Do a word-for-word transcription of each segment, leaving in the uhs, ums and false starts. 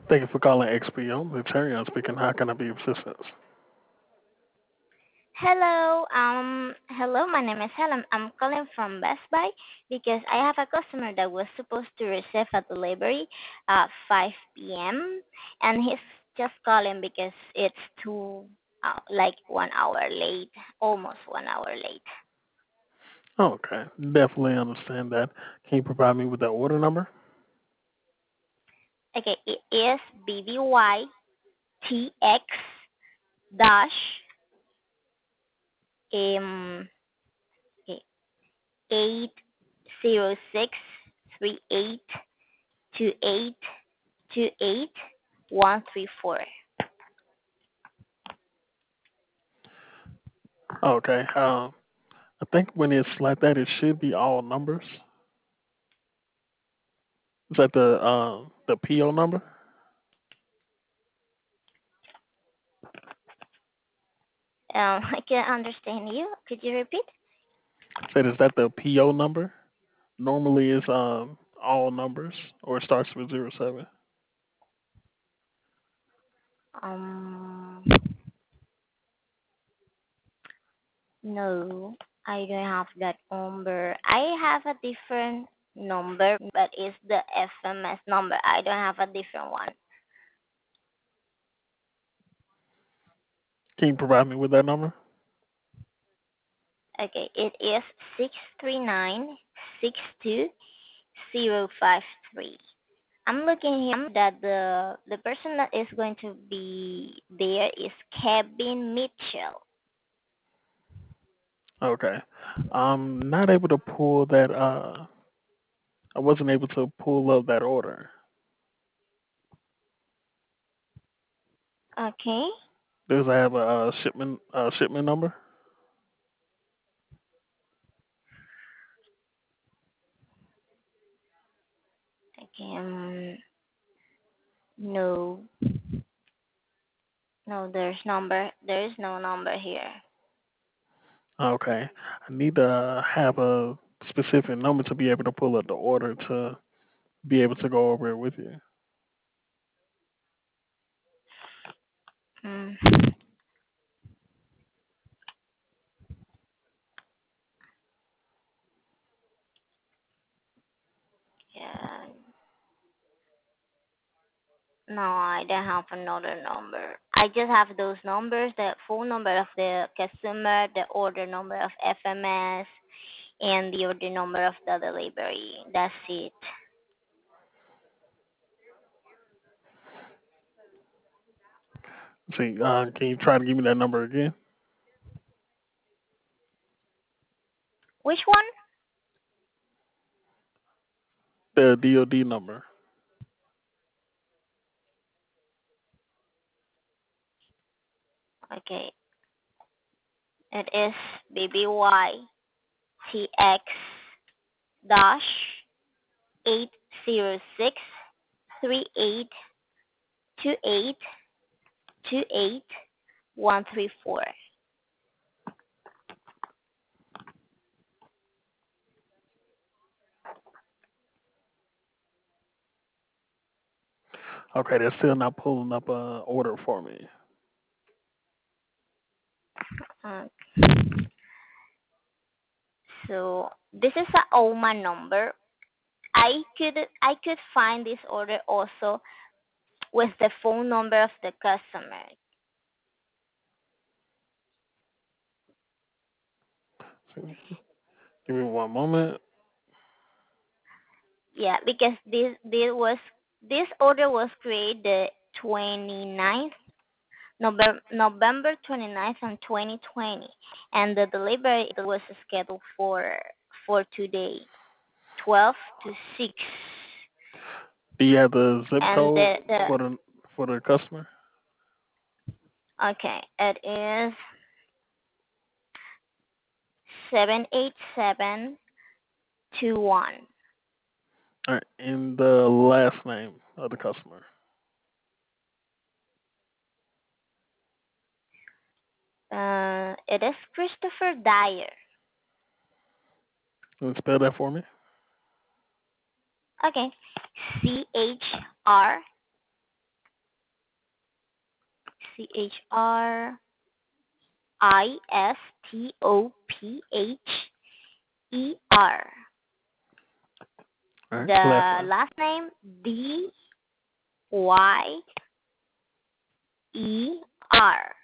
Thank you for calling X P O. The Terry speaking. How can I be of assistance? Hello, um, hello. My name is Helen. I'm calling from Best Buy because I have a customer that was supposed to receive a delivery at five p m and he's just calling because it's two, uh, like one hour late, almost one hour late. Okay, definitely understand that. Can you provide me with that order number? Okay, it is B B Y T X dash um okay, eight zero six three eight two eight two eight one three four. Okay. Um, I think when it's like that, it should be all numbers. Is that the uh, the P O number? Um, I can't understand you. Could you repeat? Said is that the P O number? Normally, it's um all numbers, or it starts with zero seven. Um, no, I don't have that number. I have a different number, but it's the F M S number. I don't have a different one. Can you provide me with that number? Okay, it is six three nine six two zero five three. I'm looking here that the the person that is going to be there is Kevin Mitchell. Okay. I'm not able to pull that. Uh, I wasn't able to pull up that order. Okay. Does I have a, uh shipment uh, shipment number? Okay. Um, no, no, there's number. There is no number here. Okay. I need to have a specific number to be able to pull up the order to be able to go over it with you. Hmm. Yeah. No, I don't have another number. I just have those numbers: the phone number of the customer, the order number of F M S, and the order number of the delivery. That's it. See, uh, can you try to give me that number again? Which one? The D O D number. Okay, it is B B Y T X dash eight zero six three eight two eight two eight one three four. Okay, they're still not pulling up a order for me. Uh, so this is a O M A number. I could I could find this order also with the phone number of the customer. See, give me one moment. Yeah, because this this was this order was created the twenty ninth November November twenty ninth and twenty twenty, and the delivery was scheduled for for today, twelve to six. Do you have the zip And code the the for the for the customer? okay, it is seven eight seven two one. All right, and the last name of the customer. Uh, it is Christopher Dyer. Can you spell that for me? Okay, C H R C H R I S T O P H E R. All right, The Cleffer. last name D Y E R.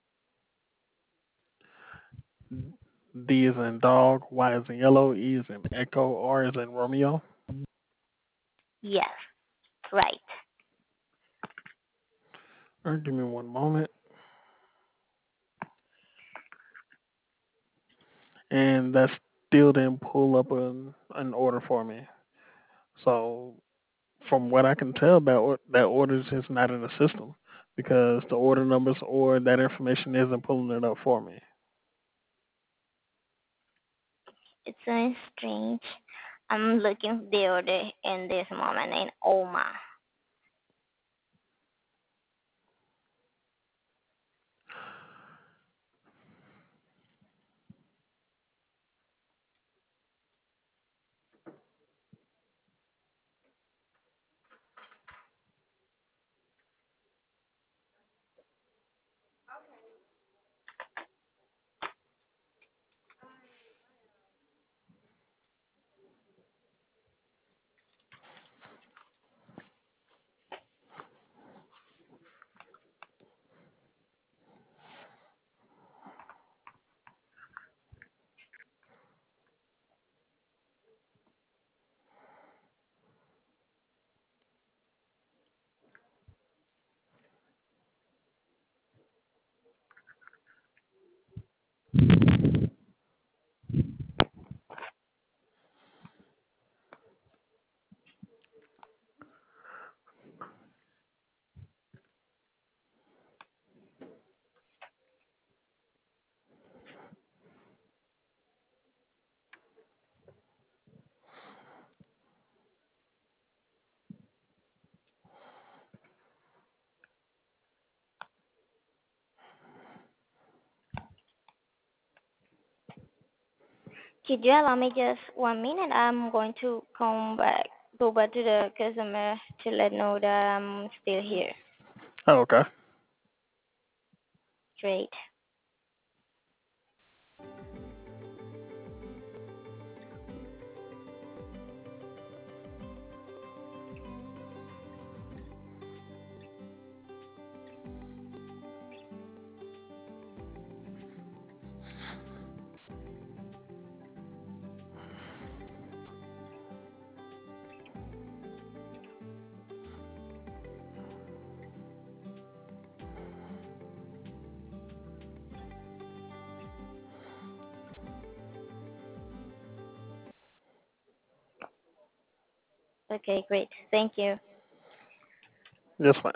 D is in dog, Y is in yellow, E is in echo, R is in Romeo. Yes, right. All right, give me one moment. And that still didn't pull up an, an order for me. So from what I can tell, that or, that order is just not in the system because the order numbers or that information isn't pulling it up for me. It's so strange. I'm looking the order in this moment in Oma. Could you allow me just one minute? I'm going to come back, go back to the customer to let know that I'm still here. Oh, okay. Great. Okay, great. Thank you. Yes, ma'am.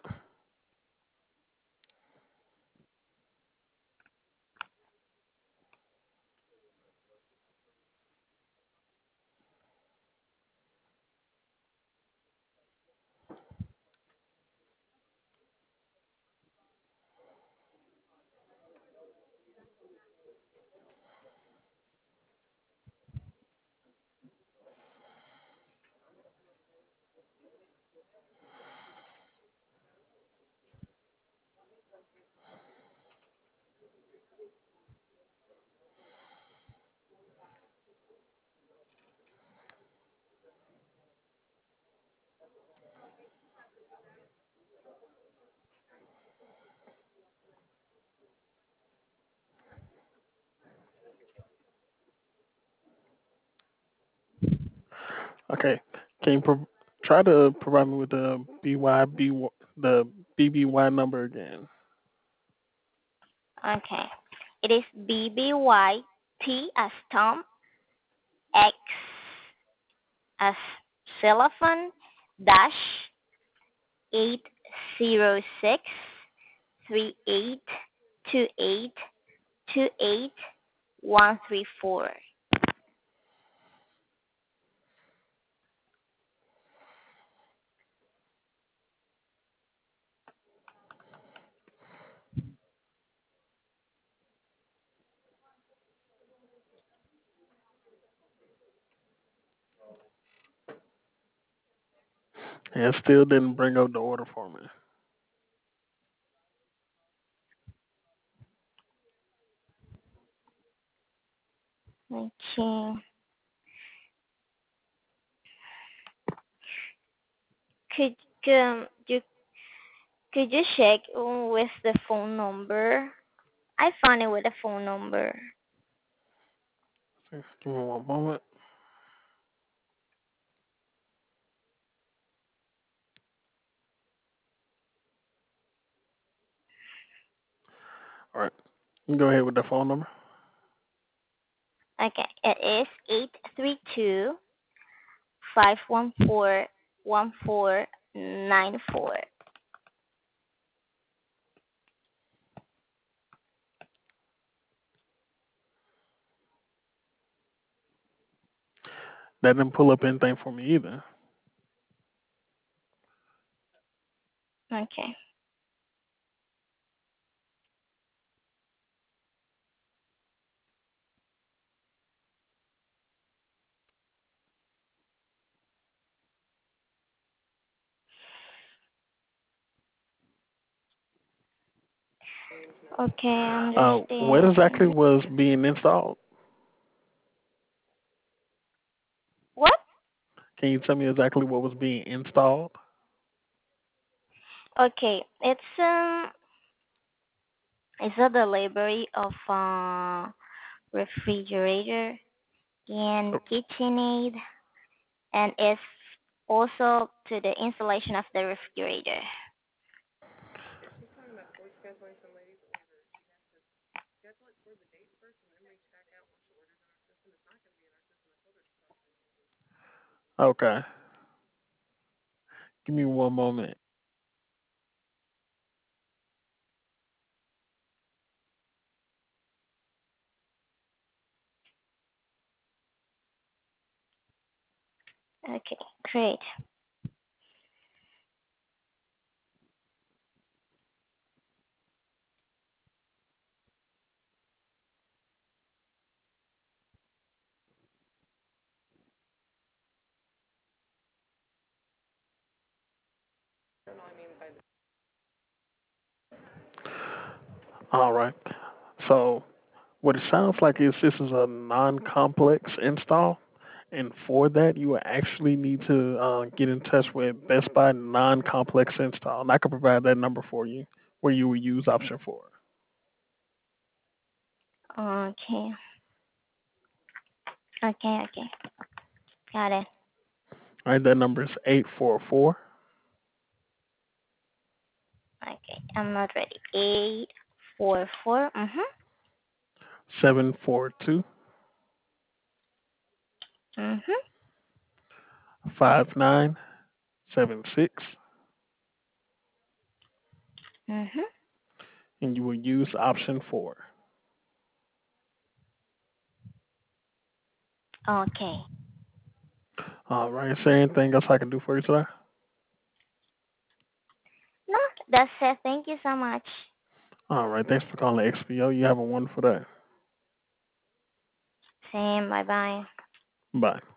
Okay. Can you pro- try to provide me with the B Y B the B B Y number again? Okay. It is B B Y T as Tom, X as xylophone, dash eight zero six three eight two eight two eight one three four. And it still didn't bring up the order for me. Okay. Could um, you could you check uh, with the phone number? I found it with the phone number. Give me one moment. All right. You can go ahead with the phone number. Okay, it is eight three two five one four one four nine four. That didn't pull up anything for me either. Okay. Okay, Uh, what exactly understand. was being installed? What? Can you tell me exactly what was being installed? Okay, it's um it's a delivery of uh refrigerator and KitchenAid, and it's also to the installation of the refrigerator. Okay. Give me one moment. Okay, great. All right. So what it sounds like is this is a non-complex install, and for that you will actually need to uh, get in touch with Best Buy non-complex install, and I can provide that number for you, where you will use option four. Okay, okay, okay. Got it. All right, that number is eight four four Okay, I'm not ready. Eight four four. Mhm. seven four two Mhm. five nine seven six, Mhm. and you will use option four. Okay. All right, is there anything else I can do for you today? No, that's it. Thank you so much. All right, thanks for calling X P O. You have a wonderful day. Same. Bye bye. Bye.